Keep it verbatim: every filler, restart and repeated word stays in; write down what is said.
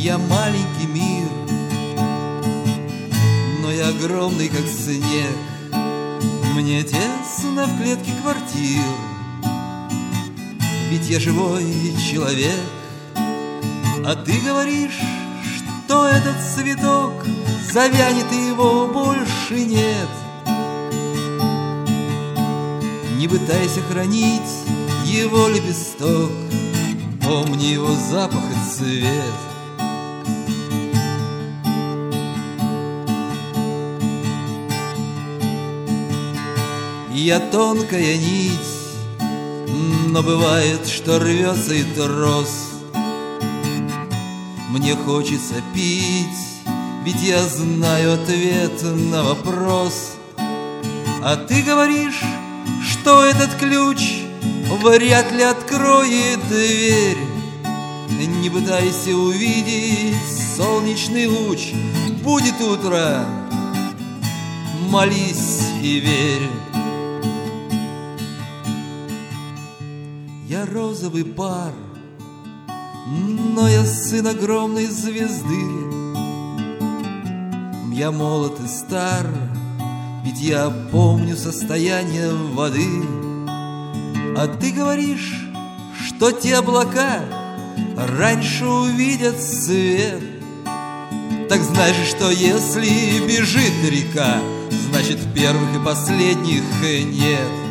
Я маленький мир, но я огромный, как снег. Мне тесно в клетке квартир, ведь я живой человек. А ты говоришь, что этот цветок завянет и его больше нет. Не пытайся хранить его лепесток, помни его запах и цвет. Я тонкая нить, но бывает, что рвется и трос. Мне хочется пить, ведь я знаю ответ на вопрос. А ты говоришь, что этот ключ вряд ли откроет дверь. Не пытайся увидеть солнечный луч, будет утро, молись и верь. Я розовый пар, но я сын огромной звезды. Я молод и стар, ведь я помню состояние воды. А ты говоришь, что те облака раньше увидят свет. Так знаешь, что если бежит река, значит первых и последних нет.